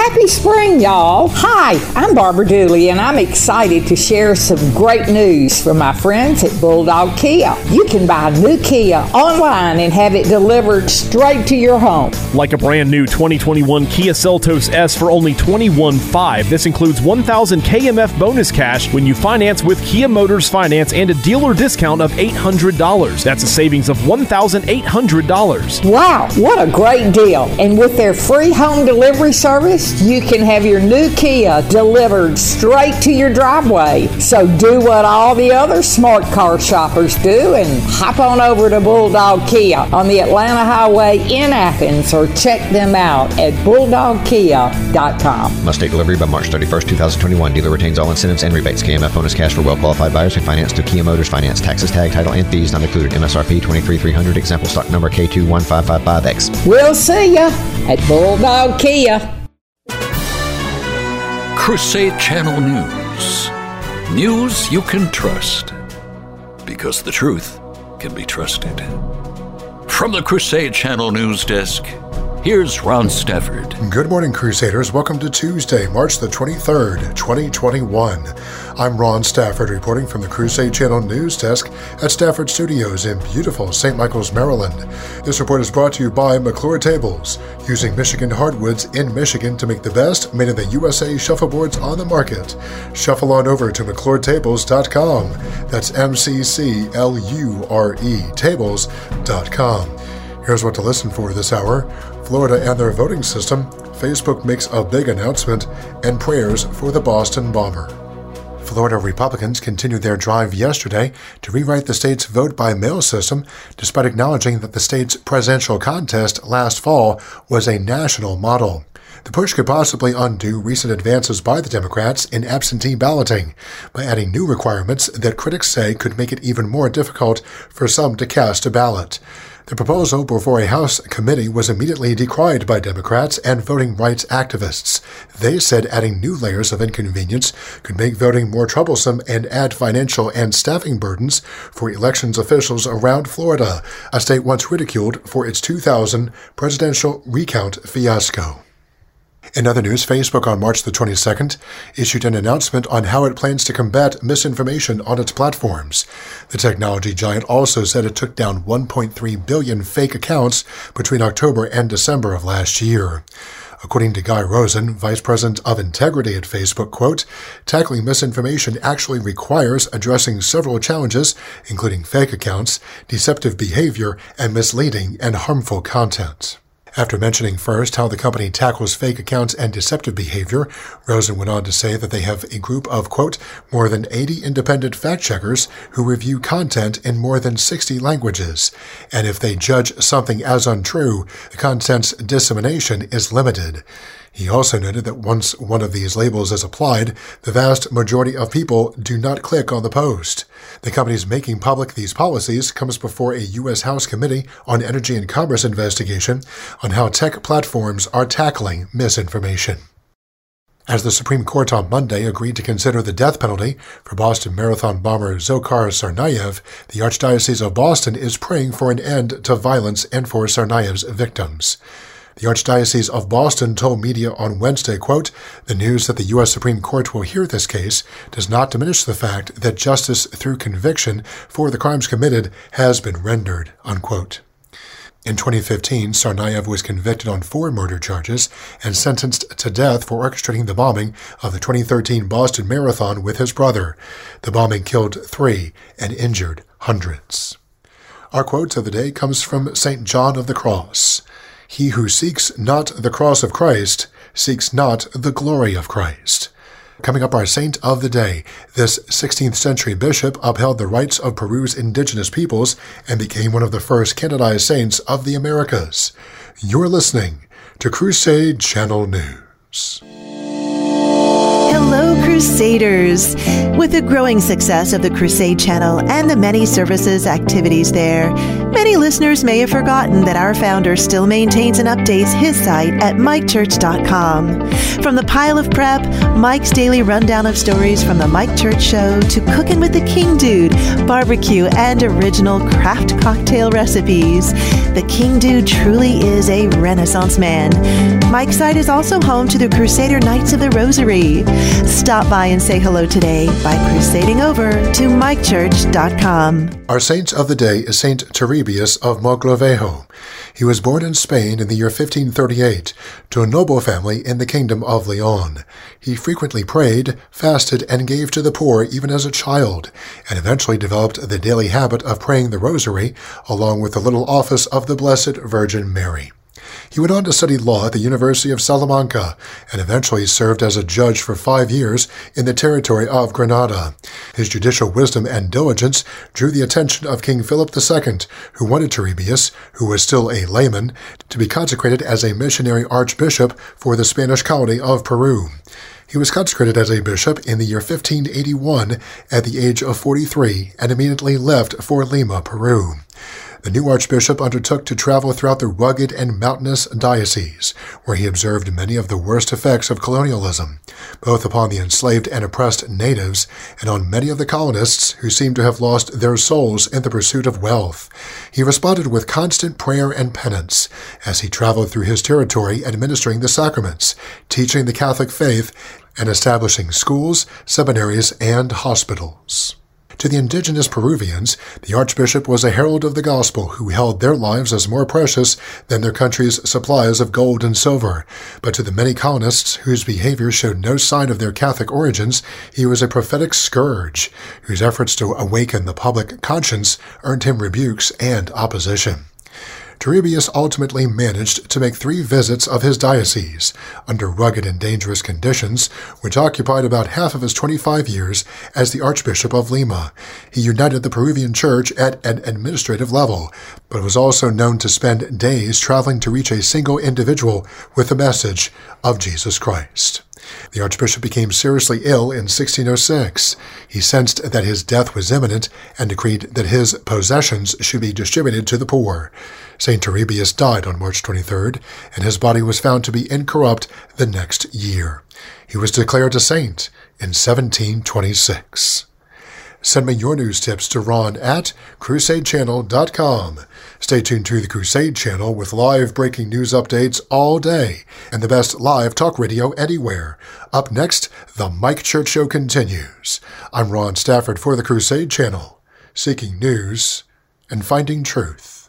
Happy spring, y'all. Hi, I'm Barbara Dooley, and I'm excited to share some great news from my friends at Bulldog Kia. You can buy a new Kia online and have it delivered straight to your home. Like a brand new 2021 Kia Seltos S for only $21,500. This includes $1,000 KMF bonus cash when you finance with Kia Motors Finance and a dealer discount of $800. That's a savings of $1,800. Wow, what a great deal. And with their free home delivery service, you can have your new Kia delivered straight to your driveway. So do what all the other smart car shoppers do and hop on over to Bulldog Kia on the Atlanta Highway in Athens, or check them out at bulldogkia.com. Must take delivery by March 31st, 2021. Dealer retains all incentives and rebates. KMF bonus cash for well-qualified buyers who finance through Kia Motors Finance. Taxes, tag, title, and fees not included. MSRP $23,300. Example stock number K21555X. We'll see ya at Bulldog Kia. Crusade Channel News. News you can trust, because the truth can be trusted. From the Crusade Channel News Desk, here's Ron Stafford. Good morning, Crusaders. Welcome to Tuesday, March the 23rd, 2021. I'm Ron Stafford, reporting from the Crusade Channel News Desk at Stafford Studios in beautiful St. Michaels, Maryland. This report is brought to you by McClure Tables, using Michigan hardwoods in Michigan to make the best made in the USA shuffleboards on the market. Shuffle on over to McClureTables.com. That's MCCLURE tables.com. Here's what to listen for this hour. Florida and their voting system. Facebook makes a big announcement, and prayers for the Boston bomber. Florida Republicans continued their drive yesterday to rewrite the state's vote-by-mail system, despite acknowledging that the state's presidential contest last fall was a national model. The push could possibly undo recent advances by the Democrats in absentee balloting by adding new requirements that critics say could make it even more difficult for some to cast a ballot. The proposal before a House committee was immediately decried by Democrats and voting rights activists. They said adding new layers of inconvenience could make voting more troublesome and add financial and staffing burdens for elections officials around Florida, a state once ridiculed for its 2000 presidential recount fiasco. In other news, Facebook on March the 22nd issued an announcement on how it plans to combat misinformation on its platforms. The technology giant also said it took down 1.3 billion fake accounts between October and December of last year. According to Guy Rosen, Vice President of Integrity at Facebook, quote, tackling misinformation actually requires addressing several challenges, including fake accounts, deceptive behavior, and misleading and harmful content. After mentioning first how the company tackles fake accounts and deceptive behavior, Rosen went on to say that they have a group of, quote, more than 80 independent fact-checkers who review content in more than 60 languages. And if they judge something as untrue, the content's dissemination is limited. He also noted that once one of these labels is applied, the vast majority of people do not click on the post. The company's making public these policies comes before a U.S. House Committee on Energy and Commerce investigation on how tech platforms are tackling misinformation. As the Supreme Court on Monday agreed to consider the death penalty for Boston Marathon bomber Dzhokhar Tsarnaev, the Archdiocese of Boston is praying for an end to violence and for Tsarnaev's victims. The Archdiocese of Boston told media on Wednesday, quote, the news that the U.S. Supreme Court will hear this case does not diminish the fact that justice through conviction for the crimes committed has been rendered, unquote. In 2015, Tsarnaev was convicted on 4 murder charges and sentenced to death for orchestrating the bombing of the 2013 Boston Marathon with his brother. The bombing killed 3 and injured hundreds. Our quote of the day comes from St. John of the Cross. He who seeks not the cross of Christ seeks not the glory of Christ. Coming up, our saint of the day. This 16th century bishop upheld the rights of Peru's indigenous peoples and became one of the first canonized saints of the Americas. You're listening to Crusade Channel News. Hello, Crusaders! With the growing success of the Crusade Channel and the many services activities there, Many listeners may have forgotten that our founder still maintains and updates his site at mikechurch.com. From the pile of prep, Mike's daily rundown of stories from the Mike Church Show, to cooking with the King Dude, barbecue, and original craft cocktail recipes, the King Dude truly is a Renaissance man. Mike's site is also home to the Crusader Knights of the Rosary. Stop by and say hello today by crusading over to mikechurch.com. Our saint of the day is Saint Turribius of Mogrovejo. He was born in Spain in the year 1538 to a noble family in the kingdom of Leon. He frequently prayed, fasted, and gave to the poor even as a child, and eventually developed the daily habit of praying the rosary along with the little office of the Blessed Virgin Mary. He went on to study law at the University of Salamanca and eventually served as a judge for 5 years in the territory of Granada. His judicial wisdom and diligence drew the attention of King Philip II, who wanted Turribius, who was still a layman, to be consecrated as a missionary archbishop for the Spanish colony of Peru. He was consecrated as a bishop in the year 1581 at the age of 43 and immediately left for Lima, Peru. The new archbishop undertook to travel throughout the rugged and mountainous diocese, where he observed many of the worst effects of colonialism, both upon the enslaved and oppressed natives and on many of the colonists who seemed to have lost their souls in the pursuit of wealth. He responded with constant prayer and penance as he traveled through his territory administering the sacraments, teaching the Catholic faith, and establishing schools, seminaries, and hospitals. To the indigenous Peruvians, the archbishop was a herald of the gospel who held their lives as more precious than their country's supplies of gold and silver. But to the many colonists whose behavior showed no sign of their Catholic origins, he was a prophetic scourge, whose efforts to awaken the public conscience earned him rebukes and opposition. Turribius ultimately managed to make 3 visits of his diocese under rugged and dangerous conditions, which occupied about half of his 25 years as the Archbishop of Lima. He united the Peruvian Church at an administrative level, but was also known to spend days traveling to reach a single individual with the message of Jesus Christ. The archbishop became seriously ill in 1606. He sensed that his death was imminent and decreed that his possessions should be distributed to the poor. St. Turribius died on March 23rd, and his body was found to be incorrupt the next year. He was declared a saint in 1726. Send me your news tips to Ron at crusadechannel.com. Stay tuned to the Crusade Channel with live breaking news updates all day and the best live talk radio anywhere. Up next, the Mike Church Show continues. I'm Ron Stafford for the Crusade Channel, seeking news and finding truth.